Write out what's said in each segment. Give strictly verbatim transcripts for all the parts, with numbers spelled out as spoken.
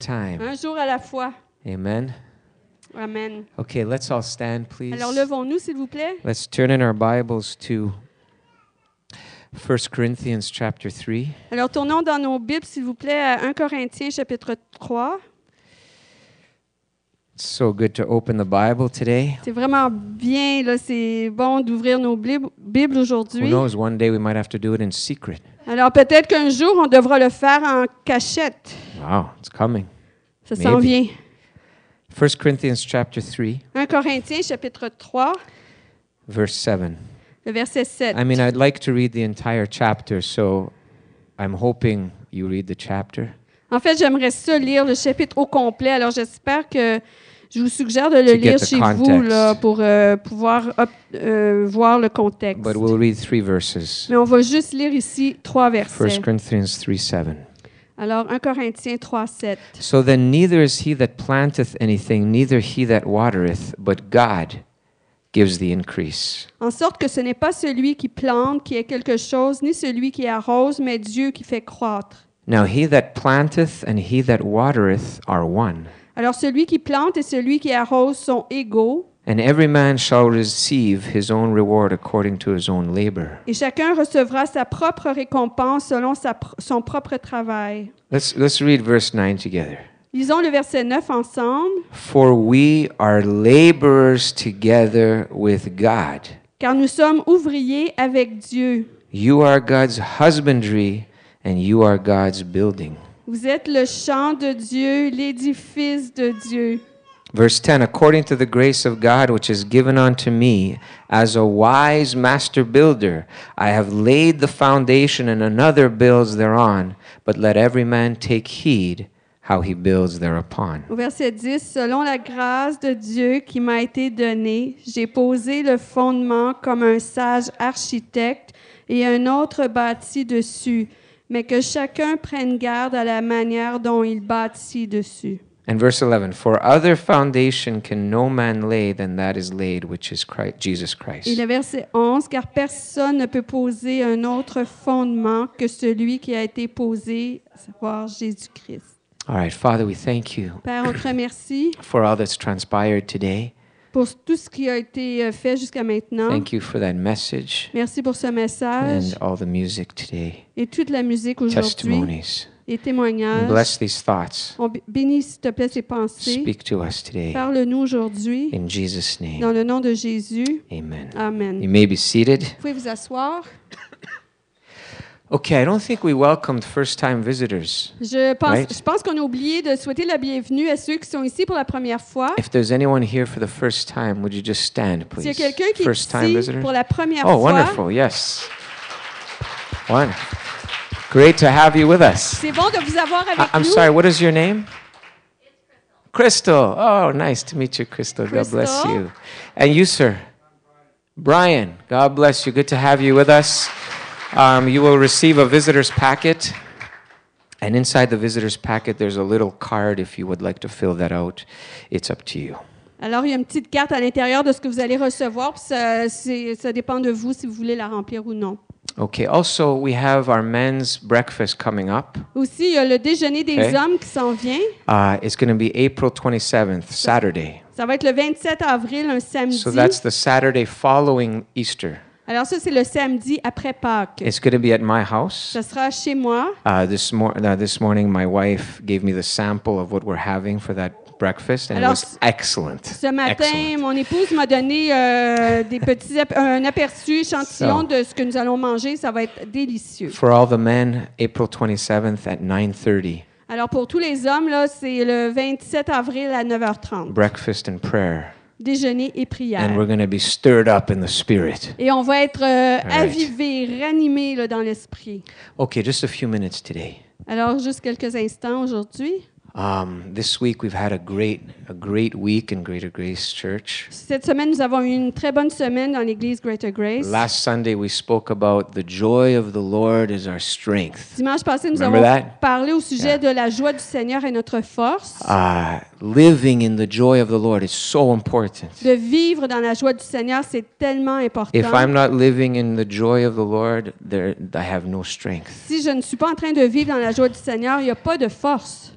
time. Un jour à la fois. Amen. Amen. Okay, let's all stand, please. Alors, levons-nous, s'il vous plaît. Let's turn in our Bibles to First Corinthians chapter three. Alors, tournons dans nos Bibles, s'il vous plaît, à un Corinthiens, chapitre trois. It's so good to open the Bible today. C'est vraiment bien, là, c'est bon d'ouvrir nos Bib- Bibles Who aujourd'hui. knows, one day we might have to do it in secret. Alors, peut-être qu'un jour, on devra le faire en cachette. Wow, it's coming. Ça s'en Maybe. vient. First Corinthians chapter three, un Corinthiens, chapitre trois, verse seven. le verset sept. I mean, I'd like to read the entire chapter, so I'm hoping you read the chapter. En fait, j'aimerais ça lire le chapitre au complet. Alors, j'espère que je vous suggère de le To get lire the chez vous context. là, pour euh, pouvoir op- euh, voir le contexte. But we'll read three verses. Mais on va juste lire ici trois versets. First Corinthians three seven. Alors, un Corinthiens trois, sept. So then neither is he that planteth anything, neither he that watereth, but God gives the increase. En sorte que ce n'est pas celui qui plante qui est quelque chose, ni celui qui arrose, mais Dieu qui fait croître. Now he that planteth and he that watereth are one, Alors, celui qui plante et celui qui arrose sont égaux, and every man shall receive his own reward according to his own labor. et chacun recevra sa propre récompense selon sa pr- son propre travail. Let's let's read verse nine together. Lisons le verset neuf ensemble. For we are laborers together with God. Car nous sommes ouvriers avec Dieu. You are God's husbandry, and you are God's building. Vous êtes le champ de Dieu, l'édifice de Dieu. Verse ten, according to the grace of God which is given unto me, as a wise master builder, I have laid the foundation, and another builds thereon. But let every man take heed how he builds thereupon. Au verset dix, selon la grâce de Dieu qui m'a été donnée, j'ai posé le fondement comme un sage architecte et un autre bâtit dessus, mais que chacun prenne garde à la manière dont il bâtit dessus. And verse eleven, for other foundation can no man lay than that is laid, which is Christ, Jesus Christ. Et le verset onze, car personne ne peut poser un autre fondement que celui qui a été posé, à savoir Jésus-Christ. All right, Father, we thank you Père, on te remercie for all that's transpired today. pour tout ce qui a été euh, fait jusqu'à maintenant. Thank you for that message Merci pour ce message and all the music today, et toute la musique aujourd'hui testimonies. et And témoignages. bless these thoughts. On b- bénit, s'il te plaît, ces pensées. Speak to us today. Parle-nous aujourd'hui. In Jesus' name, Dans le nom de Jésus. amen. Amen. You may be seated. Vous pouvez vous asseoir. Okay, I don't think we welcomed first-time visitors. Je pense, Right. je pense qu'on a oublié de souhaiter la bienvenue à ceux qui sont ici pour la première fois. If there's anyone here for the first time, would you just stand, S'il y a please? quelqu'un qui est First-time ici visitors? pour la première Oh, fois, wonderful, yes. Wonderful. Great to have you with us. c'est bon de vous avoir avec I- I'm nous. sorry, what is your name? Crystal. Oh, nice to meet you, Crystal. God bless Crystal. you. And you, sir? Brian. God bless you. Good to have you with us. Um, you will receive a visitor's packet. And inside the visitor's packet, there's a little card if you would like to fill that out. It's up to you. Alors, il y a une petite carte à l'intérieur de ce que vous allez recevoir, puis ça, c'est- ça dépend de vous si vous voulez la remplir ou non. Okay, also, we have our men's breakfast coming up. Aussi, il y a le déjeuner des Okay. hommes qui s'en vient. Uh, it's going to be April twenty-seventh, Saturday. Ça va être le vingt-sept avril, un samedi. So that's the Saturday following Easter. Alors ça, c'est le samedi après Pâques. It's going to be at my house. Ça sera chez moi. Uh, this, mor- uh, this morning, my wife gave me the sample of what we're having for that breakfast, and Alors, it was excellent. Ce matin, Excellent. mon épouse m'a donné euh, des petits ap- un aperçu, échantillon So. de ce que nous allons manger. Ça va être délicieux. For all the men, April twenty-seventh at nine thirty, Alors pour tous les hommes, là, c'est le vingt-sept avril à neuf heures trente. breakfast and prayer. Déjeuner et prière. And we're going to be stirred up in the spirit. Et on va être euh, All right. avivés, ranimés là, dans l'esprit. Okay, just a few minutes today. Alors, juste quelques instants aujourd'hui. Um, this week we've had a great, a great week in Greater Grace Church. Cette semaine, nous avons eu une très bonne semaine dans l'Église Greater Grace. Last Sunday we spoke about the joy of the Lord is our strength. Dimanche passé, nous Remember avons that? parlé au sujet Yeah. de la joie du Seigneur et notre force. Uh, living in the joy of the Lord is so important. De vivre dans la joie du Seigneur, c'est tellement important. If I'm not living in the joy of the Lord, there I have no strength. Si je ne suis pas en train de vivre dans la joie du Seigneur, il n'y a pas de force. Uh, you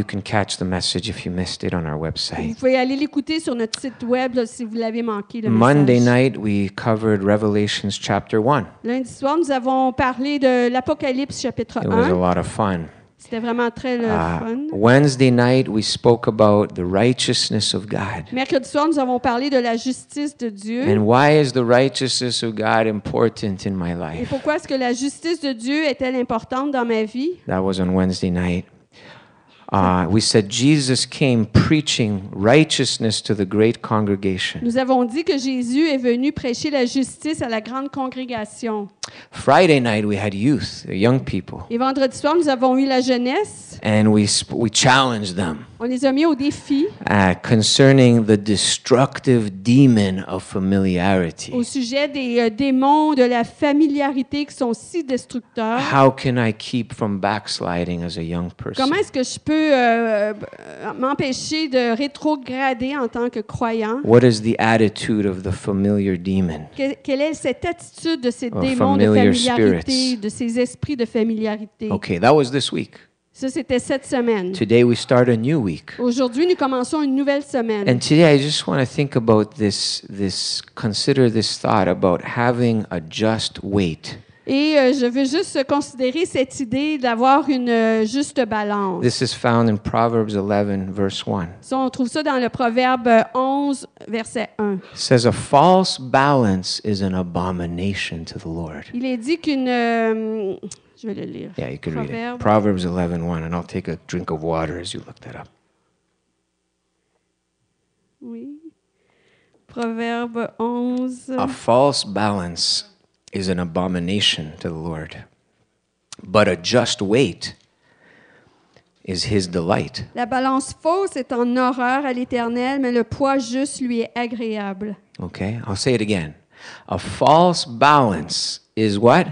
you can catch the message if you missed it on our Vous website. pouvez aller l'écouter sur notre site web là, si vous l'avez manqué, le Monday message. night, we covered Revelations chapter one. Lundi soir, nous avons parlé de l'Apocalypse chapitre It was a un. lot of fun. C'était vraiment très le Uh, fun. Wednesday night, we spoke about the righteousness of God. Mercredi soir, nous avons parlé de la justice de Dieu. And why is the righteousness of God important in my Et life? pourquoi est-ce que la justice de Dieu est-elle importante dans ma vie? That was on Wednesday night. Uh, we said Jesus came preaching righteousness to the great congregation. Nous avons dit que Jésus est venu prêcher la justice à la grande congrégation. Friday night, we had youth, the young people, Et vendredi soir, nous avons eu la jeunesse. and we, sp- we challenged them On les a mis au défi uh, concerning the destructive demon of familiarity. au sujet des euh, démons de la familiarité qui sont si destructeurs. How can I keep from backsliding as a young person? Comment est-ce que je peux euh, euh, m'empêcher de rétrograder en tant que croyant? What is the attitude of the familiar demon? Que- quelle est cette attitude de ces Oh, démons de familiar familiarité, spirits. de ces esprits de familiarité? Okay, that was this week. Ça, c'était cette semaine. Today we start a new week. Aujourd'hui, nous commençons une nouvelle semaine. And today I just want to think about this this consider this thought about having a just weight. Et euh, je veux juste considérer cette idée d'avoir une euh, juste balance. This is found in Proverbs eleven verse one. Ça, on trouve ça dans le Proverbe onze, verset un. It says a false balance is an abomination to the Lord. Il est dit qu'une... euh, je vais le lire. Yeah, you can read Proverbe. it. Proverbs eleven one, and I'll take a drink of water as you look that up. Oui. Proverbe onze. A false balance is an abomination to the Lord, but a just weight is his delight. La balance fausse est en horreur à l'Éternel, mais le poids juste lui est agréable. Okay, I'll say it again. A false balance is what?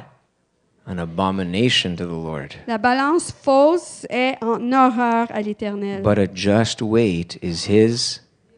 An abomination to the Lord, La balance fausse est en horreur à l'Éternel, but a just weight is his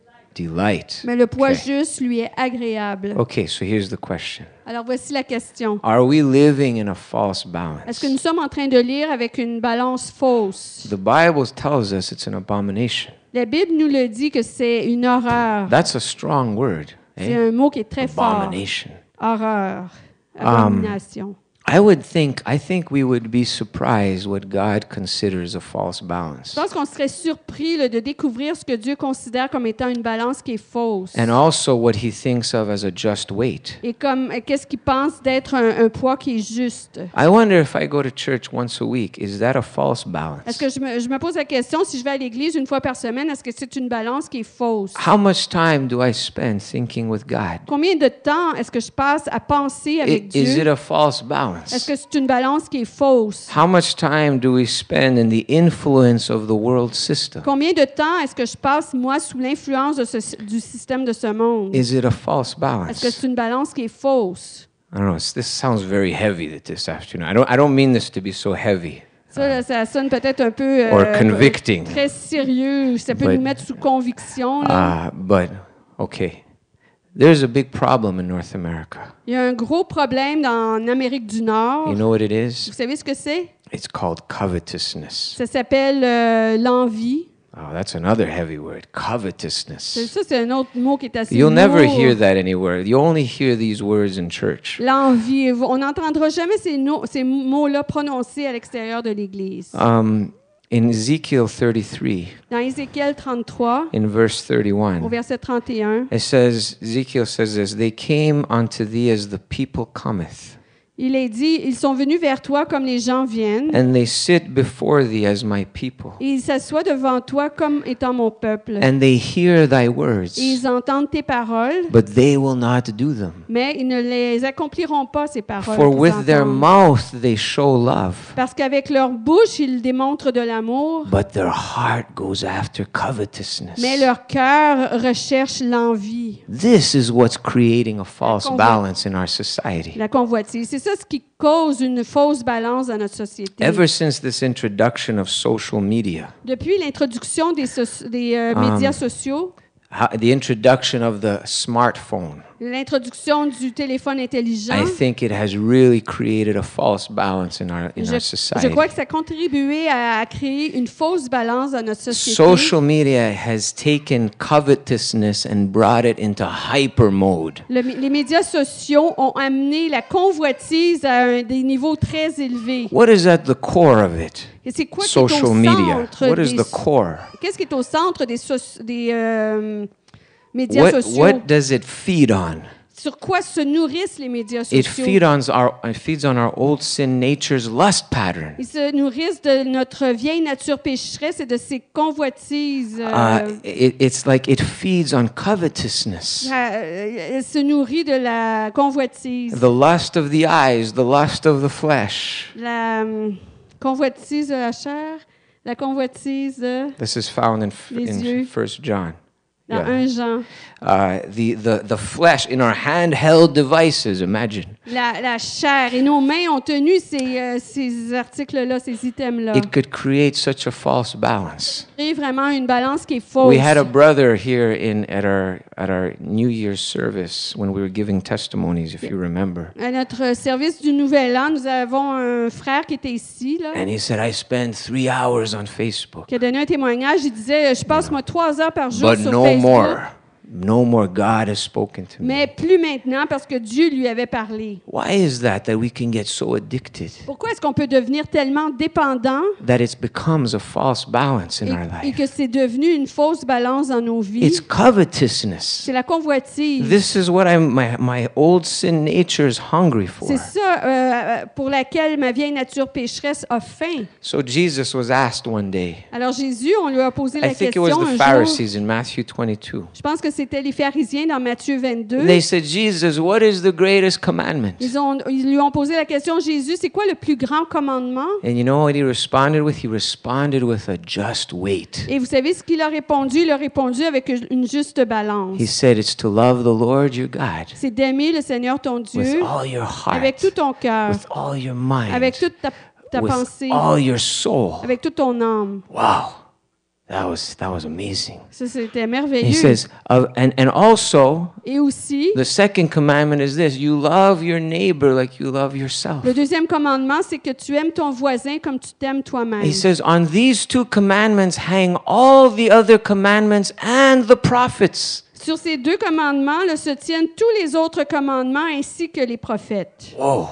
delight. mais le poids Okay. juste lui est agréable. Okay, so here's the question. Alors voici la question. Are we living in a false balance? Est-ce que nous sommes en train de lire avec une balance fausse? The Bible tells us it's an abomination. La Bible nous le dit que c'est une horreur. That's a strong word. C'est Eh? un mot qui est très fort. Abomination. Horreur. Um, Abomination. I would think, I think we would be surprised what God considers a false balance. Je pense qu'on serait surpris là, de découvrir ce que Dieu considère comme étant une balance qui est fausse. And also what he thinks of as a just weight. Et comme euh, qu'est-ce qu'il pense d'être un, un poids qui est juste. I wonder if I go to church once a week, is that a false Est-ce balance? que je me, je me pose la question, si je vais à l'église une fois par semaine, est-ce que c'est une balance qui est fausse? How much time do I spend thinking with God? Combien de temps est-ce que je passe à penser I- avec Is it Dieu? a false Est-ce balance? que c'est une balance qui est fausse? How much time do we spend in the influence of the world system? Combien de temps est-ce que je passe, moi, sous l'influence de ce- du système de ce monde? Is it a false Est-ce que balance? c'est une balance qui est fausse? I don't know. it's- This sounds very heavy th- this afternoon. I don't. I don't mean this to be so heavy. Ça, là, ça sonne peut-être un peu euh, Or convicting. très sérieux. Ça peut But- nous mettre sous conviction. Là. Uh, but okay, there's a big problem in North America. Il y a un gros problème dans, en Amérique du Nord. You know what it is? Vous savez ce que c'est? It's called covetousness. Ça s'appelle euh, l'envie. Oh, that's another heavy word. C'est- Covetousness. Ça, c'est un autre mot qui est assez You'll never lourd. hear that anywhere. You only hear these words in church. L'envie. On n'entendra jamais ces, no- ces mots-là prononcés à l'extérieur de l'Église. Um, in Ezekiel thirty-three, Dans Ézéchiel trente-trois, in verse au thirty-one, verset trente et un, it says, Ezekiel says this, they came unto thee as the people cometh, il est dit, ils sont venus vers toi comme les gens viennent, and they sit before thee as my people, et ils s'assoient devant toi comme étant mon peuple. and they hear thy words, Et ils entendent tes paroles, but they will not do them. mais ils ne les accompliront pas, ces paroles. For qu'ils with their entendent. mouth they show love, Parce qu'avec leur bouche, ils démontrent de l'amour, but their heart goes after covetousness. mais leur cœur recherche l'envie, This is what's creating a false convo- balance in our society. la convoitise. C'est ça ce qui cause une fausse balance dans notre société. Ever since this introduction of social media, Depuis l'introduction des, soci- des euh, Um, médias sociaux, how, the introduction of the smartphone, l'introduction du téléphone intelligent, I think it has really created a false balance in our in je, our je society. crois que ça a contribué à, à créer une fausse balance dans notre société. Social media has taken covetousness and brought it into hyper mode. Le- les médias sociaux ont amené la convoitise à un, des niveaux très élevés. What is at the core of it? Et c'est quoi qui est au Social media. centre What is des, the core? qu'est-ce qui est au centre des, soci- des euh, médias What sociaux? what does it feed on? Sur quoi se nourrissent les médias It sociaux? feeds on our it feeds on our old sin nature's lust pattern. Ils se nourrissent de notre vieille nature pécheresse et de ses convoitises. euh, Uh, it, it's like it feeds on covetousness. euh, elle se nourrit de la convoitise. The lust of the eyes, the lust of the flesh. La hum, convoitise de la chair, la convoitise de- This is found in, f- Les in yeux. First John. dans Yeah. un Jean. Uh, the, the, the flesh in our handheld devices, imagine. La, la chair. Et nos mains ont tenu ces, euh, ces articles-là, ces items-là. It could create such a false balance. C'est vraiment une balance qui est fausse. We had a brother here in at our at our New Year's service when we were giving testimonies, if you remember. À notre service du Nouvel An, nous avons un frère qui était ici, là, And he said, I spend three hours on Facebook, qui a donné un témoignage. Il disait, je passe moi trois heures par jour but sur no Facebook. more. No more. God has spoken to Mais me. plus maintenant parce que Dieu lui avait parlé. Why is that that we can get so addicted Pourquoi est-ce qu'on peut devenir tellement dépendant that it becomes a false balance in et, our et life? que c'est devenu une fausse balance dans nos vies? It's covetousness. C'est la convoitise. This is what I'm my my old sin nature is hungry for. C'est ça euh, pour laquelle ma vieille nature pécheresse a faim. So Jesus was asked one day. Alors Jésus, on lui a posé la I think it question was un the jour. Pharisees in Matthew twenty-two. Je pense que c'était les pharisiens dans Matthieu vingt-deux. They said, Jesus, what is the greatest commandment? Ils, ont, ils lui ont posé la question, Jésus, c'est quoi le plus grand commandement? And you know what he responded with? He responded with a just weight. Et vous savez ce qu'il a répondu? Il a répondu avec une juste balance. He said, it's to love the Lord your God C'est d'aimer le Seigneur ton with Dieu all your avec heart, tout ton cœur, with all your mind, avec toute ta, ta with pensée, all your soul. avec toute ton âme. Wow, that was that was amazing. Ça, c'était He merveilleux. says, uh, and and also Et aussi, the second commandment is this: you love your neighbor like you love yourself. le deuxième commandement, c'est que tu aimes ton voisin comme tu t'aimes toi-même. He says, on these two commandments hang all the other commandments and the prophets. Sur ces deux commandements là, se tiennent tous les autres commandements ainsi que les prophètes. Whoa.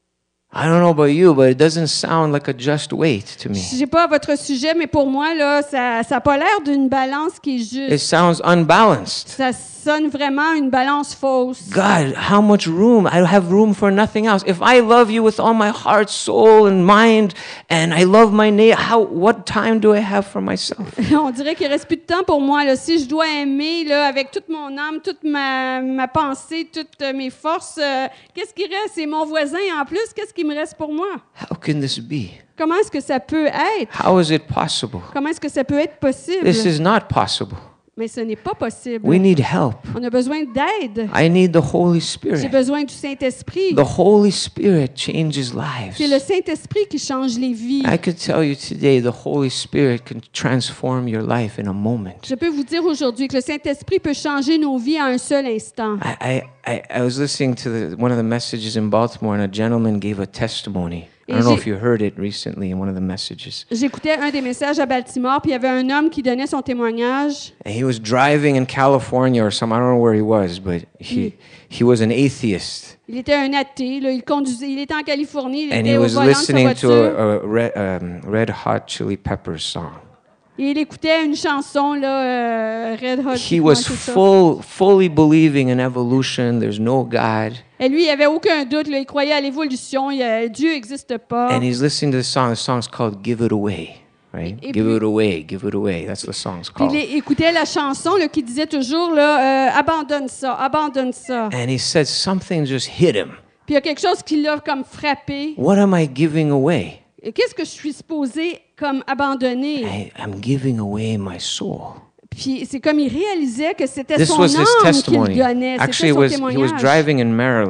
I don't know about you, but it doesn't sound like a just weight to me. Je sais pas votre sujet, mais pour moi, là, ça n'a pas l'air d'une balance qui est juste. It sounds unbalanced. Ça sonne vraiment une balance fausse. God, how much room? I have room for nothing else. If I love you with all my heart, soul, and mind, and I love my neighbor, how? What time do I have for myself? On dirait qu'il reste plus de temps pour moi. Là. Si je dois aimer là, avec toute mon âme, toute ma, ma pensée, toutes euh, mes forces, euh, qu'est-ce qui reste? C'est mon voisin en plus. Qu'est-ce qui me reste pour moi? How can this be? Comment est-ce que ça peut être? How is it possible? Comment est-ce que ça peut être possible? This is not possible. Mais ce n'est pas possible. We need help. On a besoin d'aide. I need the Holy J'ai Spirit. besoin du Saint-Esprit. The Holy Spirit changes lives. C'est le Saint-Esprit qui change les vies. I could tell you today the Holy Spirit can transform your life in a moment. Je peux vous dire aujourd'hui que le Saint-Esprit peut changer nos vies à un seul instant. I, I, I I was listening to the, one of the messages in Baltimore, and a gentleman gave a testimony. I don't know if you heard it recently in one of the messages. J'écoutais un des messages à Baltimore, puis il y avait un homme qui donnait son témoignage. And he was driving in California or some, I don't know where he was, but he, he was an atheist. Il était un athée, là, il conduisait, il était en Californie, il And était he au was volant de sa listening to voiture. a, a red, um, Red Hot Chili Peppers song. Et il écoutait une chanson, là, euh, Red Hot. He ouais, was c'est ça. full, fully believing in evolution. There's no God. Et lui, il avait aucun doute, là, il croyait à l'évolution, il y a- Dieu n'existe pas. And he's listening to the song. The song's called Give It Away, right? Et Give puis- it away, give it away. That's what the song's Puis called. il écoutait la chanson là, qui disait toujours, là, euh, abandonne ça, abandonne ça. And he said something just hit him. Puis il y a quelque chose qui l'a comme frappé. What am I giving away? Et qu'est-ce que je suis supposé comme abandonner? I, I'm giving away my soul. Puis c'est comme il réalisait que c'était This son was his âme qu'il testimony. donnait. Actually, C'était it son was he was témoignage. driving in Maryland,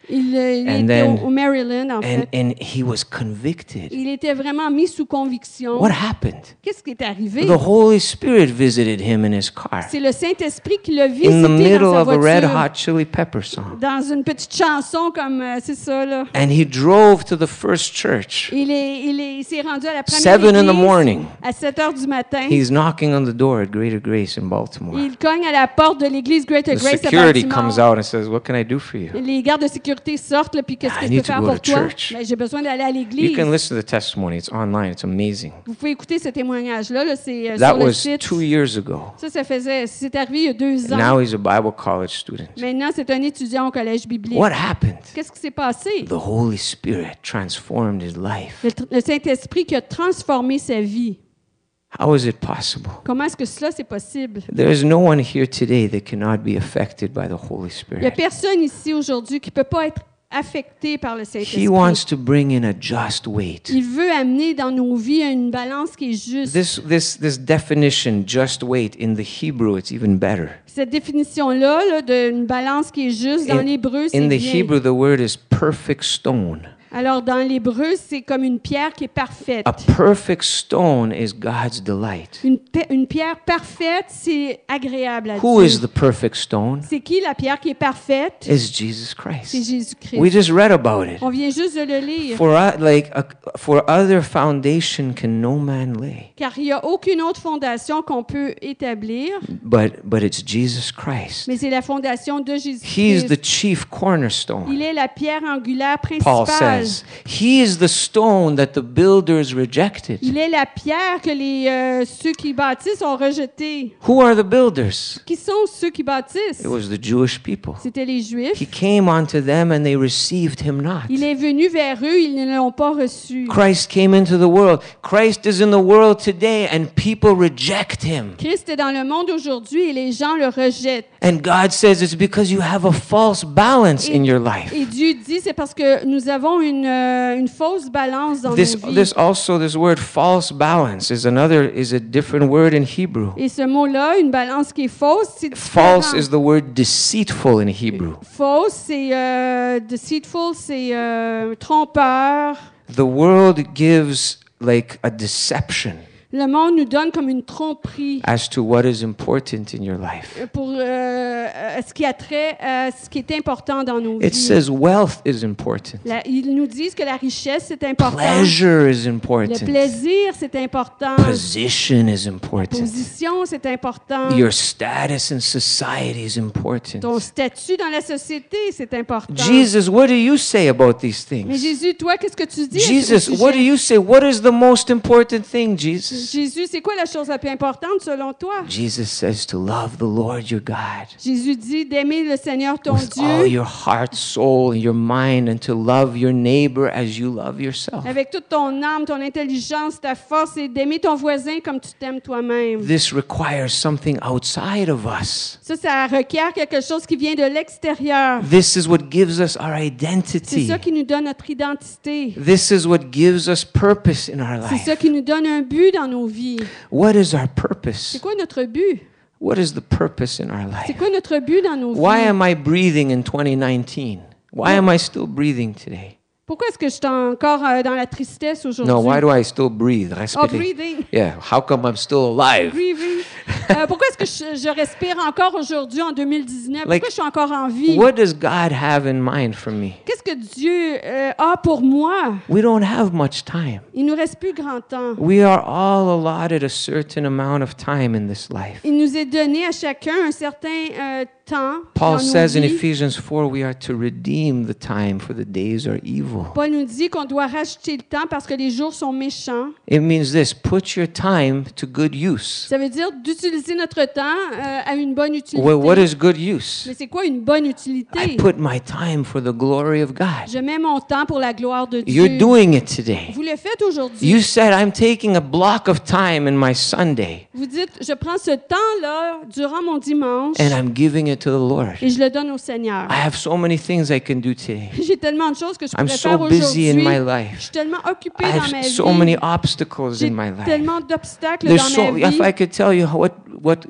Il, euh, il And était then- au, au Maryland, en And, fait. and he was convicted. Il était vraiment mis sous conviction. What happened? Qu'est-ce qui est arrivé? The Holy Spirit visited him in his car C'est le Saint-Esprit qui l'a visité in the dans middle sa of a Red voiture, Hot Chili Pepper song. dans une petite chanson comme, euh, c'est ça, là. And he drove to the first church. Il est, il est, il s'est rendu à la première Seven in the église morning. à sept heures du matin. He's knocking on the door at Greater Grace in Baltimore. Il cogne à la porte de l'église Greater The Grace à security Baltimore. comes out and says, "What can I do for you?" Les gardes de sécurité sortent, là, puis qu'est-ce I que je need peux to faire go pour to toi? church. Ben, j'ai besoin d'aller à You l'église. can listen to the testimony. It's online. It's amazing. Vous pouvez écouter ce témoignage-là, là, c'est euh, That sur le was site. two years ago. Ça, ça faisait, c'est arrivé il y a deux And ans. now he's a Bible college student. Maintenant, c'est un étudiant au collège biblique. What happened? Qu'est-ce qui s'est passé? The Holy Spirit transformed his life. Le, tr- le Saint-Esprit qui a transformé sa vie. How is it possible? Comment est-ce que cela, c'est possible? There is no one here today that cannot be affected by the Holy Il n'y a Spirit. personne ici aujourd'hui qui ne peut pas être affecté par le He Saint-Esprit. wants to bring in a just weight. Il veut amener dans nos vies une balance qui est juste. This, this, this definition, just weight, in the Hebrew, it's even better. Cette définition-là là, d'une balance qui est juste, dans In- l'hébreu, c'est In the bien. Hebrew, the word is perfect stone. Alors, dans l'hébreu, c'est comme une pierre qui est parfaite. A perfect stone is God's delight. Une, pe- une pierre parfaite, c'est agréable à Who Dieu. is the perfect stone? C'est qui la pierre qui est parfaite? Is Jesus C'est Christ. Jésus-Christ. We just read about it. On vient juste de le lire. For uh, like a, for other foundation can no man lay, Car il n'y a aucune autre fondation qu'on peut établir, but but it's Jesus Christ. mais c'est la fondation de He's Jésus-Christ. the chief cornerstone. Il est la pierre angulaire Paul principale. says he is the stone that the builders rejected. Il est la pierre que les, euh, ceux qui bâtissent ont rejetée. Who are the builders? Qui sont ceux qui bâtissent? It was the Jewish people. C'était les Juifs. He came unto them and they received him not. Il est venu vers eux, ils ne l'ont pas reçu. Christ came into the world. Christ is in the world today and people reject him. Christ est dans le monde aujourd'hui et les gens le rejettent. And God says it's because you have a false balance in your life. Et Dieu dit, c'est parce que nous avons une, euh, une fausse balance dans This nos vies. this also this word false balance is another is a different word in Hebrew. Et ce mot-là, une balance qui est fausse, c'est différent. False is the word deceitful in Hebrew. Fausse, c'est euh, deceitful, c'est euh, trompeur. The world gives like a deception Le monde nous donne comme une tromperie as to what is important in your life. pour euh, euh, ce qui a trait à ce qui est important dans nos It vies. says wealth is important. La- ils nous disent que la richesse, c'est important. Pleasure is Le important. plaisir, c'est important. Position is important. Position, c'est important. Your status in society is important. Ton statut dans la société, c'est important. Jesus, what do you say about these Mais things? Jésus, toi, qu'est-ce que tu dis à ce Jesus, what do sujet? you say? What is the most important thing, Jesus? Jésus, c'est quoi la chose la plus importante selon toi? Jesus says to love the Lord your God Jésus dit d'aimer le Seigneur ton with all Dieu your heart, soul, and your mind, and to love your neighbor as you love yourself. avec toute ton âme, ton intelligence, ta force et d'aimer ton voisin comme tu t'aimes toi-même. This requires something outside of us. Ça, ça requiert quelque chose qui vient de l'extérieur. This is what gives us our C'est identity. ça qui nous donne notre identité. This is what gives us purpose in our C'est life. ça qui nous donne un but dans nos vies. What is our C'est purpose? quoi notre but? What is the purpose in our C'est life? quoi notre but dans nos Why vies? am I breathing in twenty nineteen? Why am I still breathing today? Pourquoi est-ce que je suis encore euh, dans la tristesse aujourd'hui? No, why do I still breathe? Oh, Respirer. breathing. Yeah, how come I'm still alive? Breathing. Euh, pourquoi est-ce que je, je respire encore aujourd'hui en deux mille dix-neuf? Like, Pourquoi je suis encore en vie? What does God have in mind for me? Qu'est-ce que Dieu euh, a pour moi? We don't have much time. Il nous reste plus grand temps. We are all allotted a certain amount of time in this life. Il nous est donné à chacun un certain euh, temps Paul dans nos says in vies. Ephesians four, we are to redeem the time for the days are evil. Paul nous dit qu'on doit racheter le temps parce que les jours sont méchants. It means this, put your time to good use. Ça veut dire d'utiliser notre temps euh, à une bonne utilité. Well, what is good use? Mais c'est quoi une bonne I utilité? put my time for the glory of God. Je mets mon temps pour la gloire de Dieu. You're doing it today. Vous le faites aujourd'hui. You said, I'm taking a block of time in my Sunday Vous dites, je prends ce temps-là durant mon dimanche and I'm giving it to the Lord. et je le donne au Seigneur. I have so many things I can do today. J'ai tellement de choses que je I'm pourrais so faire busy in aujourd'hui. my Je life. suis tellement occupée I dans ma have vie. so many obstacles J'ai in my life. tellement d'obstacles There's dans so, ma if vie. I could tell you what, what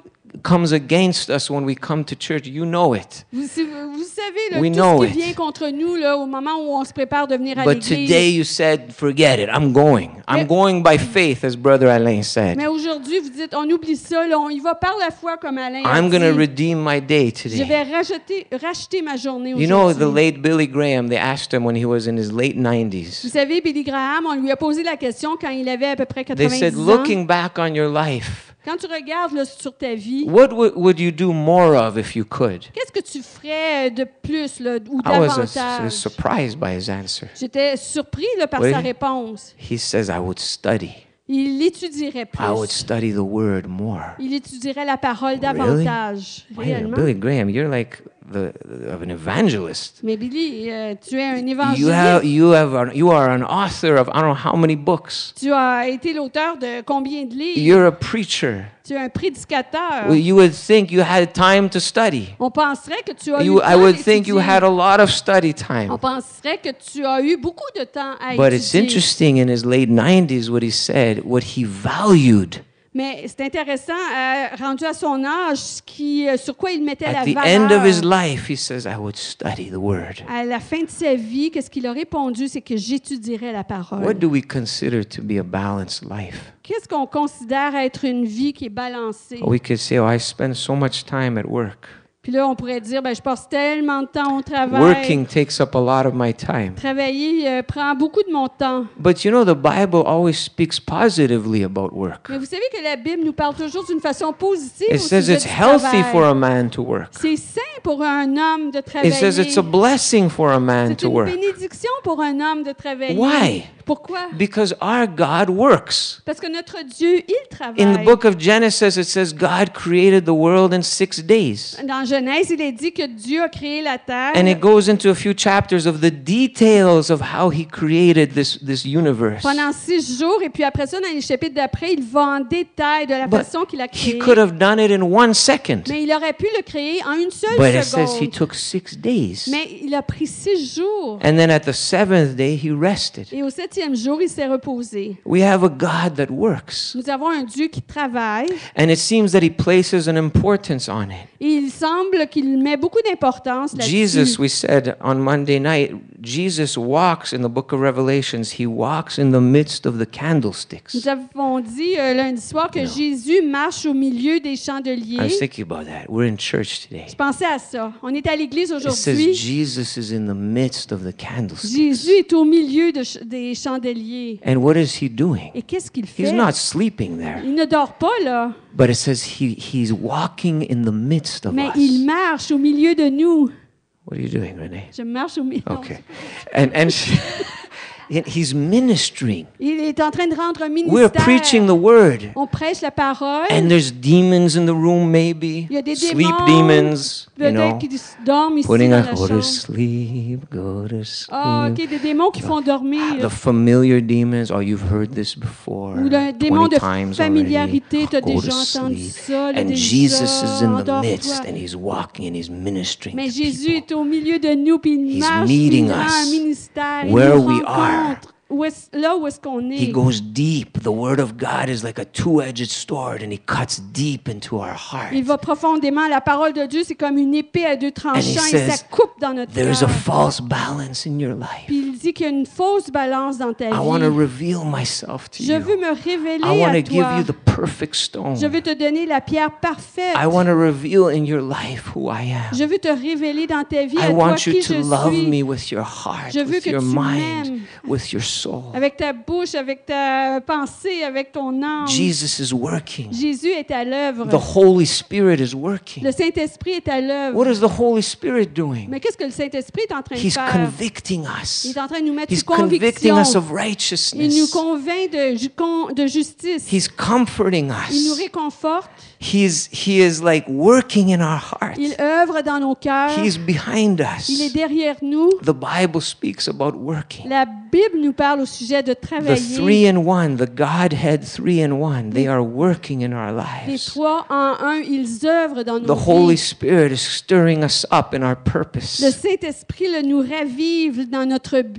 comes against us when we come to church. You know it. Vous, si vous, vous savez, là, We tout know ce qui it. vient contre nous là, au moment où on se prépare de venir à But l'église. today you said, forget it. I'm going. I'm Mais- going by faith, as Brother Alain said. Mais aujourd'hui, vous dites, on oublie ça, là, on y va par la foi comme Alain a I'm going to dit. redeem my day Je today. vais racheter, racheter ma journée You know, the aujourd'hui. late Billy Graham, they asked him when he was in his late Vous nineties. savez, Billy Graham, on lui a posé la question quand il avait à peu près They quatre-vingt-dix said, ans. looking back on your life, Quand tu regardes là, sur ta vie, what would, would you do more of if you could? qu'est-ce que tu ferais de plus là, ou I was uh, davantage? surprised by his answer. J'étais surpris là, par Oui. sa réponse. He says, I would study. Il étudierait plus. I would study the word more. Il étudierait la parole davantage. Wait, Réellement. Billy Graham, you're like the, of an evangelist. Mais Billy, euh, tu es un You évangéliste. have, you have, an, you are an author of I don't know how many books. Tu as été l'auteur de combien de livres? You're a preacher. Tu es un prédicateur. Well, you would think you had time to study. On penserait que tu as eu You, le I temps would think you d'étudier. had a lot of study On time. penserait que tu as eu beaucoup de temps à But it's étudier. interesting in his late nineties what he said, what he valued. Mais c'est intéressant, euh, rendu à son âge, ce qui, euh, sur quoi il mettait la At the valeur. end of his life, he says, I would study the word. À la fin de sa vie, qu'est-ce qu'il a répondu? C'est que j'étudierais la parole. What do we consider to be a balanced life? Qu'est-ce qu'on considère être une vie qui est balancée? We could say, oh, I spend so much time at work. Puis là, on pourrait dire, ben, je passe tellement de temps au travail. Working takes up a lot of my time. Travailler euh, prend beaucoup de mon temps. But you know, the Bible always speaks positively about work. Mais vous savez que la Bible nous parle toujours d'une façon positive It au says sujet it's du healthy travail. for a man to work. C'est sain pour un homme de It travailler. says it's a blessing for a man C'est to une work. bénédiction pour un homme de travailler. Why? Pourquoi? Because our God works. Parce que notre Dieu, il travaille. In the book of Genesis, it says God created the world in six days. Dans Genèse, il est dit que Dieu a créé la terre. And it goes into a few chapters of the details of how he created this, this universe. Pendant six jours, et puis après ça, dans les chapitres d'après, il va en détail de la But façon qu'il a he créé. could have done it in one second. Mais il aurait pu le créer en une seule But it says he seconde. took six days. Mais il a pris six jours. And then at the seventh day, he rested. Et au septième jour, il s'est reposé. We have a God that works. Nous avons un Dieu qui travaille. And it seems that he places an importance on it. Et il semble qu'il met beaucoup d'importance là-dessus. Jesus, we said on Monday night, Jesus walks in the book of Revelations, he walks in the midst of the candlesticks. Nous avons dit euh, lundi soir que No. Jésus marche au milieu des I chandeliers. was thinking about that. We're in church today. Je pensais à ça. On est à l'église It says aujourd'hui. Jesus is in the midst of the candlesticks. Jésus est au milieu de ch- des chandeliers. And what is he doing? Et qu'est-ce qu'il He's fait? not sleeping there. Il ne dort pas, là, But it says he, he's walking in the midst of mais us. il marche au milieu de nous. What are you doing, Renee? Je marche au milieu. Okay. And, and she- and he's ministering. Il est en train de rendre un We're ministère. preaching the word. On prêche la parole. And there's demons in the room, maybe. Il y a des Sleep démons, demons, you Peut-être know. qui dorment ici Putting dans us, la go to chambre. sleep, go to sleep. Ah, OK, des démons qui font dormir. The familiar demons, oh, you've heard this before. Ou le démon twenty de times familiarité, tu as already. Go déjà to entendu sleep. ça, là, And déjà, Jesus is in the endors-toi. midst, and he's walking and he's ministering Mais to Jésus people. est au milieu de nous, puis il He's marche, meeting puis il rend un us ministère, il where nous we are. rencontre. Où est- là où est-ce qu'on est? He goes deep. The word of God is like a two-edged sword, and he cuts deep into our heart. Il va profondément. La parole de Dieu, c'est comme une épée à deux tranchants et says, ça coupe dans notre There's cœur. a false balance in your life. Puis il dit qu'il y a une fausse balance dans ta I want to vie. reveal myself to Je veux you. me révéler I want à to give toi. you the perfect stone. Je veux te donner la pierre parfaite. I want to reveal in your life who I am. Je veux te révéler dans ta vie I à toi want qui you je to love suis. me with your heart, Je veux with que your tu mind, m'aimes. with your soul. Avec ta bouche, avec ta pensée, avec ton âme. Jesus is working. Jésus est à l'œuvre. The Holy Spirit is working. Le Saint-Esprit est à l'œuvre. What is the Holy Spirit doing? Mais qu'est-ce que le Saint-Esprit est en train de He's faire? convicting Il us. est en train de nous mettre He's sous convicting conviction. us of Il nous righteousness. convainc de, ju- con- de justice. He's comforting Il nous us. réconforte. He's, he is like working in our heart. Il œuvre dans nos cœurs. He's behind Il est us. derrière nous. The Bible speaks about working. La Bible nous parle au sujet de The travailler. three in one, the Godhead three in one, they are working in our Les lives. trois en un, ils œuvrent dans nos The Holy vies. Spirit is stirring us up in our Le purpose. Saint-Esprit le nous ravive dans notre but.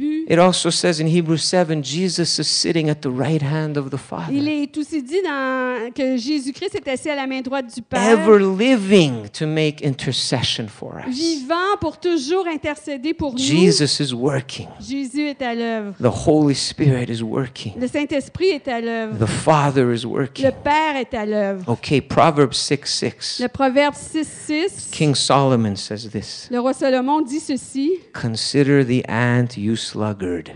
plus. It also says in Hebrews seven, Jesus is sitting at the right hand of the Father, Il est aussi dit dans, que Jésus-Christ est assis à la main droite du Père, ever living to make intercession for us. vivant pour toujours intercéder pour nous. Jesus is working. Jésus est à l'œuvre. The Holy Spirit is working. Le Saint-Esprit est à l'œuvre. The Father is working. Le Père est à l'œuvre. Okay, Proverbs six six. Le Proverbe six six, King Solomon says this. le roi Salomon dit ceci: Consider the ant, you sluggard.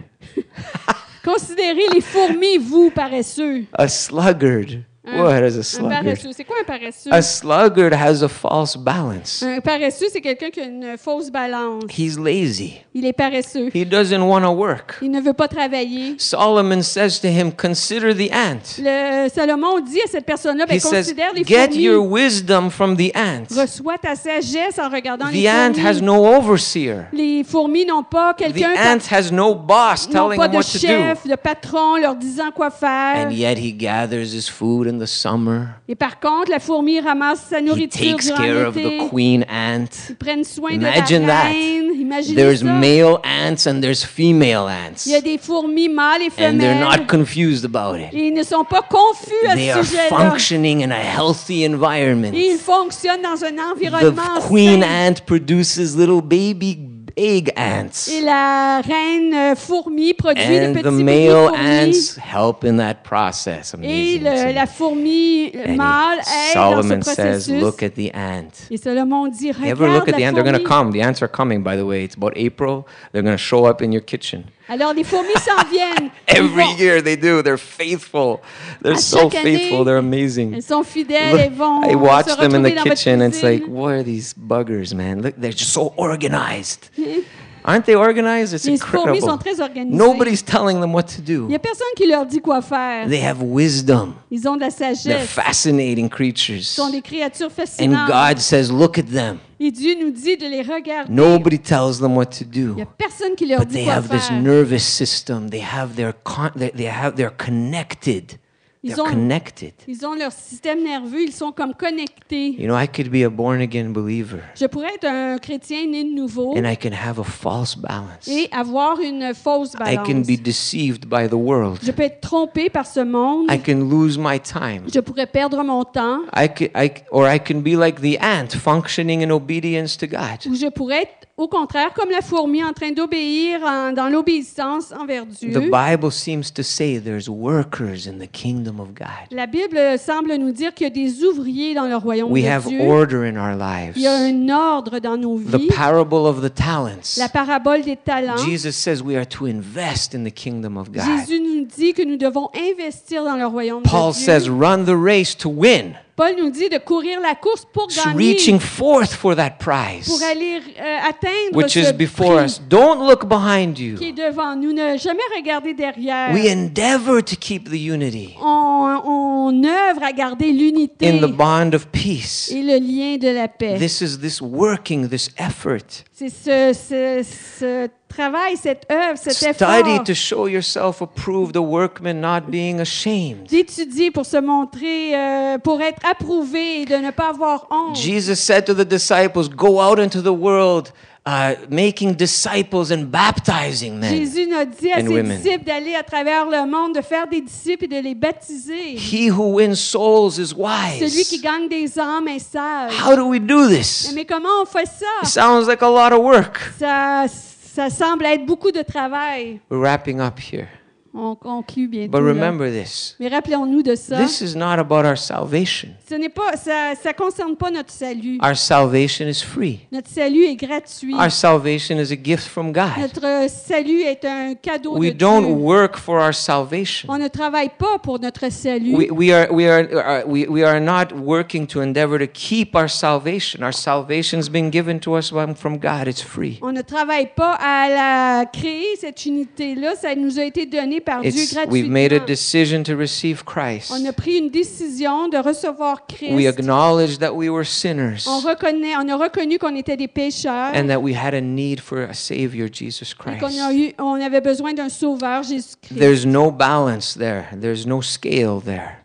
Considérez les fourmis, vous paresseux. A sluggard. What is a Un sluggard? paresseux, c'est quoi un paresseux? A sluggard has a false balance. Un paresseux, c'est quelqu'un qui a une fausse balance. He's lazy. Il est paresseux. He doesn't want to work. Il ne veut pas travailler. Solomon says to him, consider the ant. Le Salomon dit à cette personne-là, ben, He says, considère les get fourmis. your wisdom from the ant. Reçois ta sagesse en regardant The les ant fourmis. has no overseer. Les fourmis n'ont pas The quelqu'un, ant has no boss n'ont telling pas him de what to do. chef, de patron leur disant quoi faire. And yet he gathers his food in the summer. Et par contre, la fourmi ramasse sa He nourriture takes durant care of l'été. the queen ant. Ils prennent soin Imagine de la that. reine. Imaginez There's ça. male ants and there's female Il y a ants. des fourmis mâles et And they're femelles. not confused about it. Et ils ne sont pas confus à They ce are sujet-là. functioning in a healthy environment. Et ils fonctionnent dans un The environnement queen sain. ant produces little baby egg ants. Et la reine euh, fourmi produit de And petits the bébés male fourmis. ants help in that process. Et Amazing. le- isn't la it? fourmi And he- mâle aide Solomon dans ce says, processus. look at the ant. Et Salomon dit, You regarde ever look at the la ant? They're going to fourmi. come. The ants are coming, by the way. It's about April. They're going to show up in your kitchen. Alors les fourmis s'en viennent. Ils Every vont- year they do. They're faithful. They're À so chaque année, faithful. They're amazing. Elles sont fidèles Look, et vont I watch se them in retrouver the dans votre kitchen and it's like, cuisine. what are these buggers, man? Look, they're just so organized. Aren't they organized? It's Les fourmis sont incredible. très organisées. Nobody's telling them what to Il n'y a do. personne qui leur dit quoi faire. They have wisdom. Ils ont de la They're sagesse. fascinating Ils creatures. sont des créatures And fascinantes. God says, look at them. Et Dieu nous dit de les regarder. Nobody tells them what to Il n'y do. a personne qui leur But dit they quoi have this faire. nervous system. They have their con- they they have they're connected. Ils They're ont- connected. Ils ont leur système nerveux, ils sont comme connectés. You know, I could be a born again believer Je pourrais être un chrétien né de nouveau and I can have a false balance. et avoir une fausse I can balance. be deceived by the world. Je peux être trompé par ce monde. I can lose my time. Je pourrais perdre mon temps. I could, I, or I can be like the ant, functioning in obedience to God. Ou je pourrais être, au contraire, comme la fourmi, en train d'obéir en- dans l'obéissance envers Dieu. The Bible seems to say there's workers in the kingdom of God. La Bible semble nous dire qu'il y a des ouvriers dans le royaume We de have Dieu. order in our lives. Il y a un ordre dans nos The vies. parable of the talents. La parabole des talents. Jesus says we are to invest in the kingdom of God. Jésus nous dit que nous devons investir dans le royaume Paul de Dieu. says run the race to win. Paul nous dit de courir la course pour It's gagner, reaching forth for that prize, pour aller euh, atteindre which ce is before prix us. Don't look behind qui est you. devant nous. Ne jamais regarder derrière. We endeavor to keep the unity On, on œuvre à garder l'unité in the bond of peace. et le lien de la paix. This is this working, this effort. C'est ce, ce, ce travail, cette œuvre, cet Study effort to show yourself approved, a workman not being ashamed. d'étudier pour se montrer, euh, pour être approuvé et de ne pas avoir honte. Jesus said to the disciples, go out into the world, uh, making disciples and baptizing them. Jésus nous dit à and ses women. disciples d'aller à travers le monde, de faire des disciples et de les baptiser. He who wins souls is Celui qui wise. gagne des âmes est sage. How do we do this? Mais comment on fait It ça? sounds like a lot of work. Ça, ça semble être beaucoup de travail. We're wrapping up here. On conclut bientôt. But là. remember this. Mais rappelons-nous de ça. This is not about our salvation. Ce n'est pas, ça, ça concerne pas notre salut. Our salvation is free. Notre salut est gratuit. Our salvation is a gift from God. Notre salut est un cadeau We de don't Dieu. work for our salvation. On ne travaille pas pour notre salut. We, we are we are uh, we, we are not working to endeavor to keep our salvation. Our salvation's been given to us from from God. It's free. On ne travaille pas à la créer, cette unité-là. Ça nous a été donné par Dieu It's, we've made a gratuitement. decision to receive Christ. On a pris une décision de recevoir We Christ. acknowledge that we were sinners On, reconnaît, on a reconnu qu'on était des pécheurs and that we had a need for a Savior, Jesus et qu'on Christ. a eu, on avait besoin d'un sauveur, Jésus-Christ. There's no balance there. There's no scale there.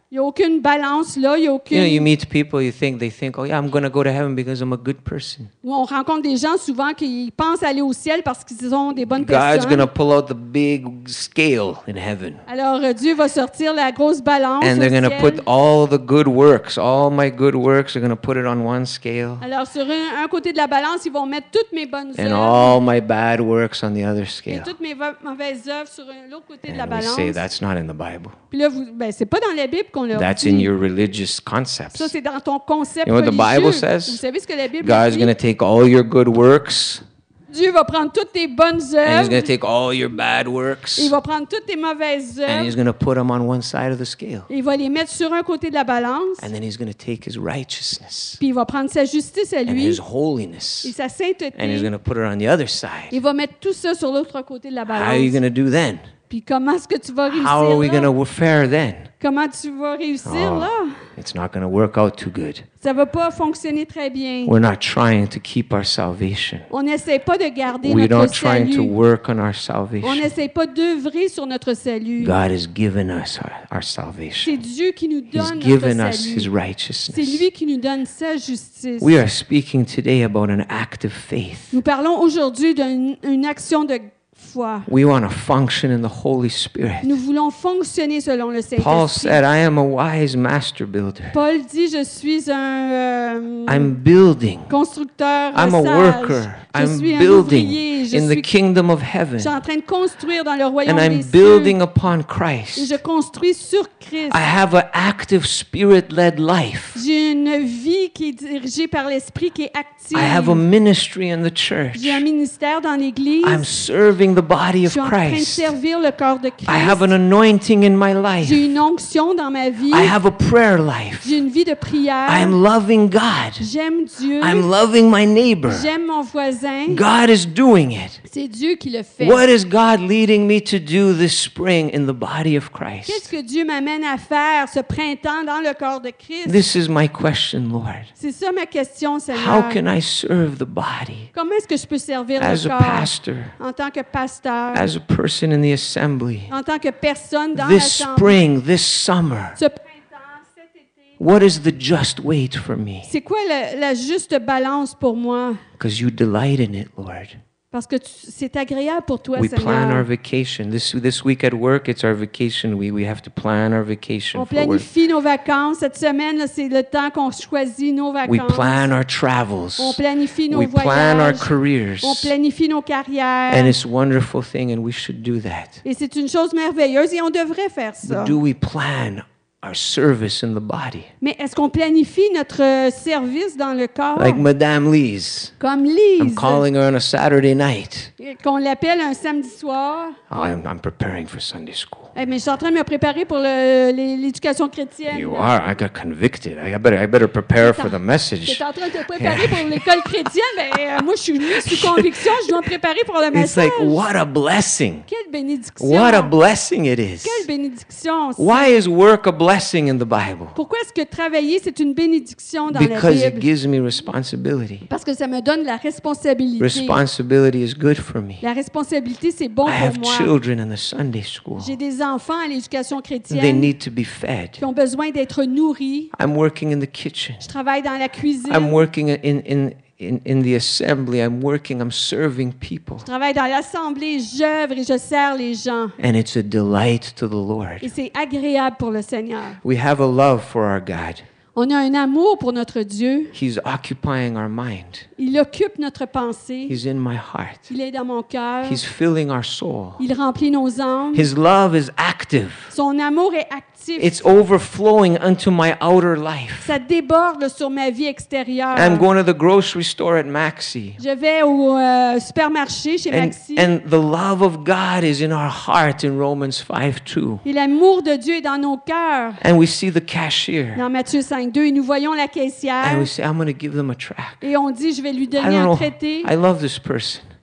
Il n'y a aucune balance là, il n'y a You know, you aucune... meet people, you think, they think, oh yeah, I'm going to go to heaven because I'm a good person. On rencontre des gens souvent qui pensent aller au ciel parce qu'ils sont des bonnes God's going to personnes. pull out the big scale in heaven. Alors euh, Dieu va sortir la grosse balance And au they're going to ciel. put all the good works, all my good works, they're going to put it on one scale. Alors sur un, un côté de la balance, ils vont mettre toutes mes bonnes And œuvres all my bad works on the other et scale. toutes mes va- mauvaises œuvres sur un- l'autre côté de la And we balance. say that's not in the Bible. Puis là, vous, ben, c'est pas dans la Bible qu'on l'a That's dit. in your religious concepts. Ça, c'est dans ton concept You know what the religieux. Bible says? Vous savez ce que la Bible God's dit? going to take all your good works Dieu va prendre toutes tes bonnes and He's œuvres, going to take all your bad works il va prendre toutes tes mauvaises and He's œuvres, going to put them on one side of the scale. il va les mettre sur un côté de la balance, And then He's going to take His righteousness puis il va prendre sa justice à and lui His et holiness sa and He's sainteté. going to put it on the other side. Il va mettre tout ça sur l'autre côté de la How are you balance. going to do then? Puis comment est-ce que tu vas How are we réussir going là? to fare then? Comment tu vas réussir Oh, là? it's not going to work out too good. Ça va pas fonctionner très bien. We're not trying to keep our salvation. On n'essaie pas de garder We're notre not trying to salut. work on our On salvation. n'essaie pas d'œuvrer sur notre salut. God has given us our, our C'est salvation. Dieu qui nous He's donne given notre us His salut. C'est righteousness. lui qui nous donne sa justice. We are speaking today about an active faith. Nous parlons aujourd'hui d'une une action de foi. We want to function in the Holy Spirit. Nous voulons fonctionner selon le Paul Saint-Esprit. said, I am a wise master builder. Paul dit, je suis un euh, I'm building. constructeur I'm a sage. worker. Je I'm suis un building ouvrier. Je in the suis, kingdom of je heaven. suis en train de construire dans le royaume And I'm des cieux. building upon Et Christ. je construis sur Christ. I have an active spirit-led life. J'ai une vie qui est dirigée par l'Esprit, qui est active. I have a ministry in the church. J'ai un ministère dans l'Église. I'm serving the body Je of suis en train de Christ. servir le corps de I have an Christ. anointing in my life. J'ai une onction dans ma vie. I have a prayer life. J'ai une vie de prière. I'm loving God. J'aime Dieu. I'm loving my neighbor. J'aime mon voisin. God is doing it. C'est Dieu qui le fait. What is God leading me to do this spring in the body of Qu'est-ce Christ? que Dieu m'amène à faire ce printemps dans le corps de Christ? This is my question, Lord. C'est ça ma question, How Seigneur. can I serve the body Comment est-ce que je peux servir as le a corps pastor, en tant que pasteur, as a person in the assembly? en tant que personne dans This l'assemblée? spring, this summer, Ce printemps, cet été, what is the just weight for me? c'est quoi la, la juste balance pour moi? Because you delight in it, Lord. Parce que tu- c'est agréable pour toi, We plan our Seigneur. vacation. This this week at work, it's our vacation week. We have to plan our vacation On for work. planifie nos vacances. Cette semaine, là, c'est le temps qu'on choisit nos We vacances. plan our On travels. planifie nos We plan our voyages. careers. On planifie nos carrières. And it's a wonderful thing, and we should do that. Et c'est une chose merveilleuse et on devrait faire ça. But do we plan our service in the body? Mais est-ce qu'on planifie notre euh, service dans le corps? Like Madame Lise. Comme I'm Lise, calling her on a Saturday night. qu'on l'appelle un samedi soir. Oh, I'm, I'm preparing for Sunday school. Eh, mais je suis en train de me préparer pour le- les- l'éducation chrétienne. You are. I got convicted. I better, I better prepare for the Tu message. es en train de te préparer pour l'école chrétienne. Ben, euh, moi, je suis venue sous conviction. Je dois me préparer pour le It's message. like, what a blessing. Quelle bénédiction. What a blessing it is. Quelle bénédiction. c'est- Why is work a blessing in the Bible? Pourquoi est-ce que travailler, c'est une bénédiction dans Because la it Bible? gives me responsibility. Parce que ça me donne la responsabilité. Responsibility is good for me. La responsabilité, c'est bon I have pour moi. children in the Sunday school. J'ai des enfants à l'éducation They chrétienne need to be fed. qui ont besoin d'être nourris. I'm working in the kitchen. Je travaille dans la cuisine. I'm working in, in, in, in the assembly. I'm working, I'm serving people. Je travaille dans l'assemblée, j'œuvre et je sers les gens. And it's a delight to the Lord. Et c'est agréable pour le Seigneur. We have a love for our God. On a un amour pour notre Dieu. He's occupying our mind. Il occupe notre pensée. He's in my heart. Il est dans mon cœur. He's filling our soul. Il remplit nos âmes. His love is active. Son amour est actif. It's overflowing unto my outer life. Ça déborde sur ma vie extérieure. I'm going to the grocery store at Maxi. Je vais au euh, supermarché chez And, Maxi. and the love of God is in our heart in Romans five two. Et l'amour de Dieu est dans nos cœurs. And we see the cashier. Dans Matthieu cinq deux, et nous voyons la And caissière. we say, I'm going to give them a tract. Et on dit, je vais lui I donner don't un know. traité. I love this person.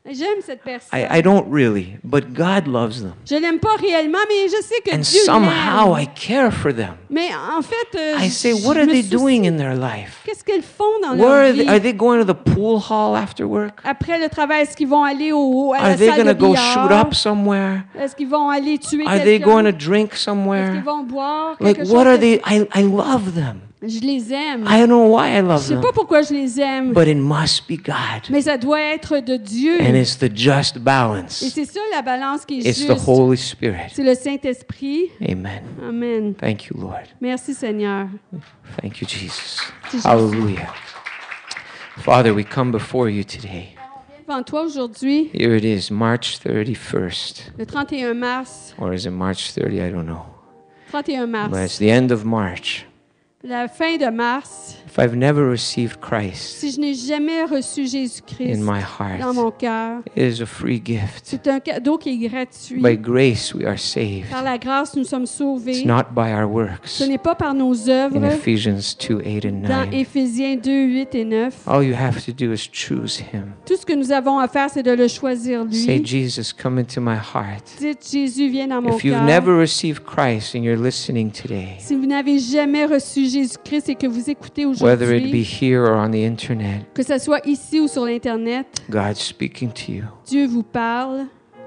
J'aime cette personne. I, I don't really, but God loves them. Je l'aime pas réellement, mais je sais que And Dieu somehow I l'aime. care for them. Mais en fait, euh, I say, je what are me they soucie. doing in their life? Qu'est-ce qu'ils font dans Where leur are vie? they, are they going to the pool hall after work? Après le travail, est-ce qu'ils vont aller au, à Are la they salle going de to go shoot billard? up somewhere? Est-ce qu'ils vont aller tuer Are they quelqu'un? going to drink Est-ce qu'ils somewhere? vont boire Like, quelque what chose? are de- they? I, I love them. Je les aime. I don't know why I Je love sais them, pas pourquoi je les aime, but it must be God. mais ça doit être de Dieu. And it's the just Et balance. c'est ça la balance qui est It's the juste. Holy Spirit. C'est le Saint-Esprit. Amen. Amen. Thank you, Lord. Merci Seigneur. Thank you, Jesus. Merci, Jésus. Hallelujah. Father, we come before you today. Devant toi aujourd'hui, Here it is, March thirty-first. le trente et un mars, Or is it March thirtieth? I don't know. trente et un But mars, it's the end of March. la fin de mars, If I've never received Christ si je n'ai jamais reçu Jésus-Christ in my dans heart, mon cœur, it is a free gift. c'est un cadeau qui est gratuit. By grace we are saved. Par la grâce, nous sommes It's sauvés. not by our works. Ce n'est pas par nos In œuvres. Ephesians two, eight and Dans nine. Éphésiens deux, huit et neuf, All you have to do is choose Him. tout ce que nous avons à faire, c'est de le choisir Say, lui. Jesus, come into my heart. Dites, Jésus, viens dans mon If you've cœur. never received Christ and you're listening today, Si vous n'avez jamais reçu Jésus-Christ et que vous écoutez whether it be aujourd'hui, here or on the internet, que ce soit ici ou sur l'Internet, God's speaking to you. Dieu vous parle.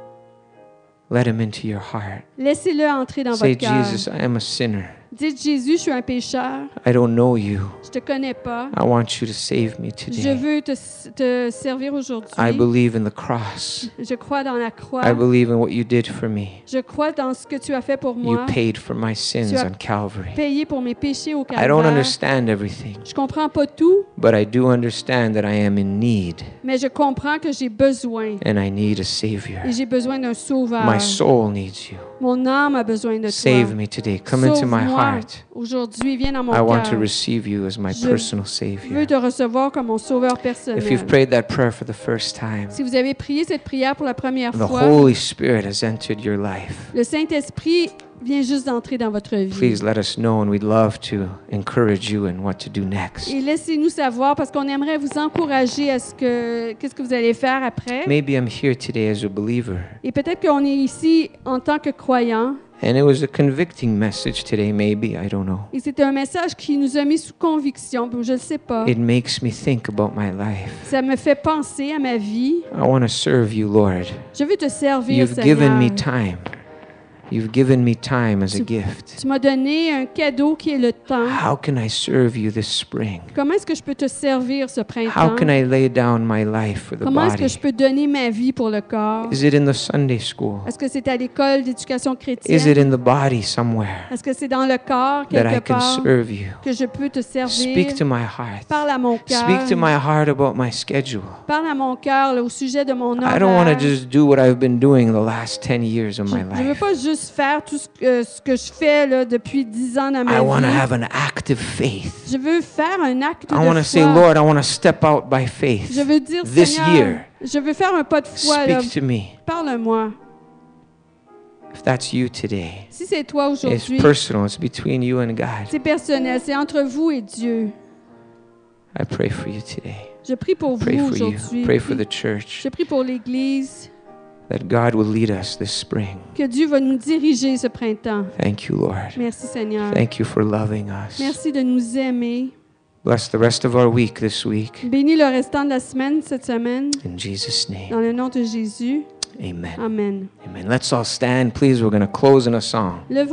Let Him into your heart. Laissez-le entrer dans Say, votre cœur. Jesus, I am a sinner. Dites, Jésus, je suis un pécheur. I don't know you. Je te connais pas. I want you to save me Je today. veux te, te servir aujourd'hui. I believe in the cross. Je crois dans la croix. I believe in what you did for me. Je crois dans ce que tu as fait pour You moi. paid for my sins Tu as on Calvary. Payé pour mes péchés au I don't calvaire. understand everything, Je comprends pas tout, but I do understand that I am in need mais je comprends que j'ai besoin. and I need a Savior. Et j'ai besoin d'un sauveur. My soul needs you. Mon âme a besoin de Save toi. me today. Come into my Sauve-moi. heart. Aujourd'hui, viens dans mon I want to cœur. receive you as my Je personal Je Savior. veux te recevoir comme mon sauveur If personnel. you've prayed that prayer for the first time, Si vous avez prié cette prière pour la première the fois, Holy Spirit has entered your life. le Saint-Esprit vient juste d'entrer dans votre vie. Please let us know, and we'd love to encourage you in what to do next. Et laissez-nous savoir parce qu'on aimerait vous encourager à ce que qu'est-ce que vous allez faire après. Maybe I'm here today as a believer, Et peut-être qu'on est ici en tant que croyants. and it was a convicting message today, maybe, I don't know. Et c'est un message qui nous a mis sous conviction. Je ne sais pas. It makes me think about my life. Ça me fait penser à ma vie. I want to serve you, Lord. Je veux te servir, You've Seigneur. given me time. You've given me time as a Tu- gift. Tu m'as donné un cadeau qui est le temps. How can I serve you this spring? Comment est-ce que je peux te servir ce How printemps? can I lay down my life for the Comment est-ce que body? je peux donner ma vie pour le corps? Is it in the Sunday school? Est-ce que c'est à l'école d'éducation Is it chrétienne? in the body somewhere Est-ce que c'est dans le corps, that I quelque can part, serve you? que je peux te servir? Speak to my heart. Parle à mon cœur. Speak to my heart about my schedule. Parle à mon cœur là, au sujet de mon I don't want to horaire. just do what I've been doing the last ten years of Je my ne veux life. pas juste faire tout ce que, ce que je fais là, depuis dix ans dans ma I want to vie. have an active faith. Je veux faire un acte I want de to say, foi. Lord, I want to step out by faith. Je veux dire, this Seigneur, year. je veux faire un pas de foi. là. Speak to me. Parle-moi. If that's you today, Si c'est toi it's aujourd'hui, personal. It's between you and God. c'est personnel, c'est entre vous et Dieu. I pray for you today. Je prie pour Pray vous for you. aujourd'hui. Pray for the church. Je prie pour l'Église, That God will lead us this spring. que Dieu va nous diriger ce printemps. Thank you, Lord. Merci Seigneur. Thank you for loving us. Merci de nous aimer. Bless the rest of our week this week. Bénis le restant de la semaine, cette semaine, In Jesus' name, dans le nom de Jésus. amen. Amen. Amen. Let's all stand, please. We're going to close in a song. Levons